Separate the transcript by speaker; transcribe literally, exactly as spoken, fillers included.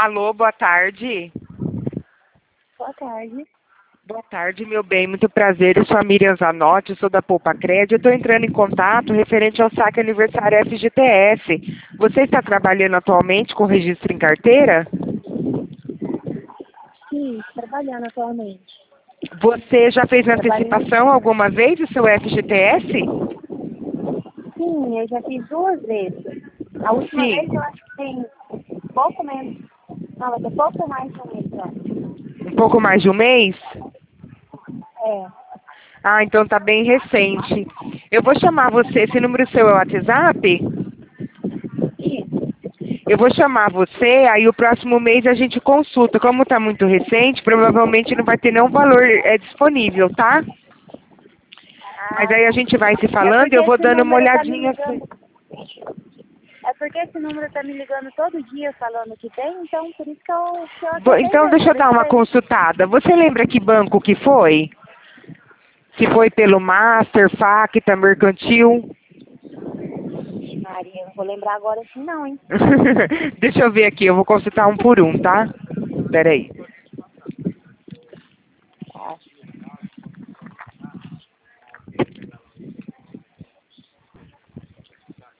Speaker 1: Alô, boa tarde.
Speaker 2: Boa tarde.
Speaker 1: Boa tarde, meu bem. Muito prazer. Eu sou a Miriam Zanotti, sou da Poupa Crédito. Estou entrando em contato referente ao saque aniversário F G T S. Você está trabalhando atualmente com registro em carteira?
Speaker 2: Sim, trabalhando atualmente.
Speaker 1: Você já fez
Speaker 2: Trabalhando.
Speaker 1: antecipação alguma vez do seu F G T S?
Speaker 2: Sim, eu já fiz duas vezes. A última
Speaker 1: Sim.
Speaker 2: vez eu acho que tem pouco menos. Não, vai ter pouco mais de um mês, eu acho.
Speaker 1: Um pouco mais de um mês?
Speaker 2: É.
Speaker 1: Ah, então tá bem recente. Eu vou chamar você. Esse número seu é o WhatsApp?
Speaker 2: Isso.
Speaker 1: Eu vou chamar você, aí o próximo mês a gente consulta. Como está muito recente, provavelmente não vai ter nenhum valor é, disponível, tá? Mas
Speaker 2: Ah,
Speaker 1: aí a
Speaker 2: tá.
Speaker 1: gente vai se
Speaker 2: É
Speaker 1: falando e
Speaker 2: porque
Speaker 1: eu vou
Speaker 2: esse
Speaker 1: dando uma
Speaker 2: número tá me
Speaker 1: olhadinha assim.
Speaker 2: ligando. É porque esse número tá me ligando todo dia falando que tem, então por isso que eu, que eu
Speaker 1: Vou-
Speaker 2: acabei
Speaker 1: Então
Speaker 2: vendo,
Speaker 1: deixa
Speaker 2: pra
Speaker 1: eu
Speaker 2: ver
Speaker 1: dar
Speaker 2: se
Speaker 1: uma
Speaker 2: foi.
Speaker 1: consultada. Você lembra que banco que foi? Se foi pelo Master, Facta, Mercantil?
Speaker 2: Ixi, Maria, não vou lembrar agora assim não, hein?
Speaker 1: Deixa eu ver aqui, eu vou consultar um por um, tá? Peraí.